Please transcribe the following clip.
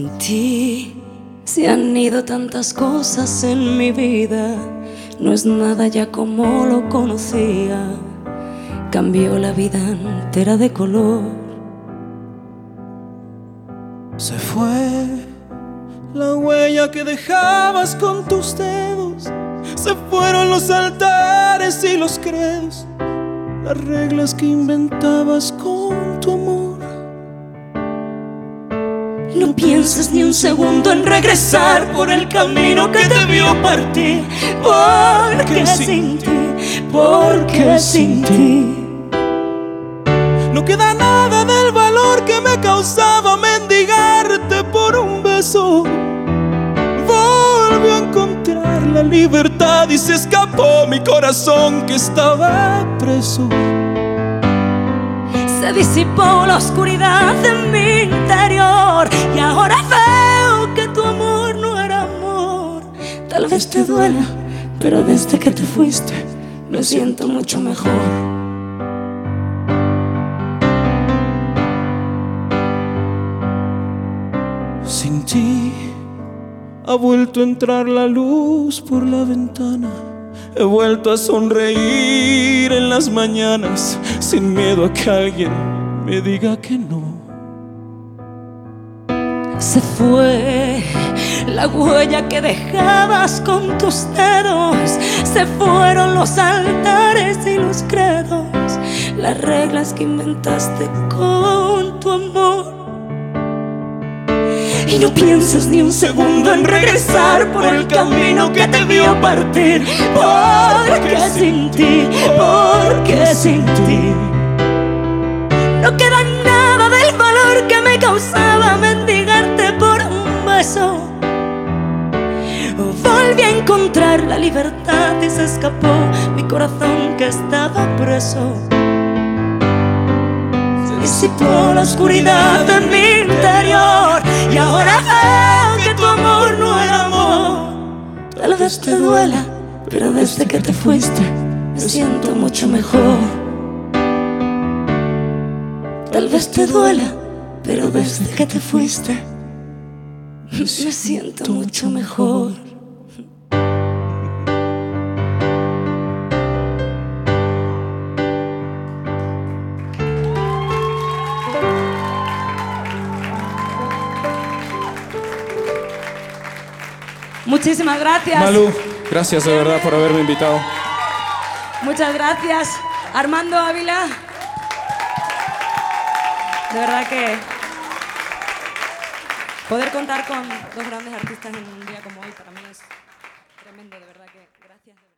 Sin ti se han ido tantas cosas en mi vida, no es nada ya como lo conocía, cambió la vida entera de color. Se fue la huella que dejabas con tus dedos, se fueron los altares y los credos, las reglas que inventabas con tu amor. No pienses ni un segundo en regresar por el camino que te vio partir, porque sin ti, porque sin ti no queda nada del valor que me causaba mendigarte por un beso. Volvió a encontrar la libertad y se escapó mi corazón que estaba preso. Se disipó la oscuridad de mi interior y ahora veo que tu amor no era amor. Tal vez te duela, pero desde que te fuiste me siento mucho mejor. Sin ti ha vuelto a entrar la luz por la ventana. He vuelto a sonreír en las mañanas sin miedo a que alguien me diga que no. Se fue la huella que dejabas con tus dedos, se fueron los altares y los credos, las reglas que inventaste con tu amor. Y no pienses ni un segundo en regresar por el camino que te vio partir, porque sin ti, porque sin ti no queda nada del valor que me causaba mendigarte por un beso. Volví a encontrar la libertad y se escapó mi corazón que estaba preso. Se disipó la oscuridad de mi interior y ahora veo que tu amor no era amor. Tal vez te duela, pero desde que te fuiste me siento mucho mejor. Tal vez te duela, pero desde que te fuiste me siento mucho mejor. Muchísimas gracias. Malú, gracias de verdad por haberme invitado. Muchas gracias, Armando Ávila. De verdad que poder contar con dos grandes artistas en un día como hoy para mí es tremendo, de verdad que gracias.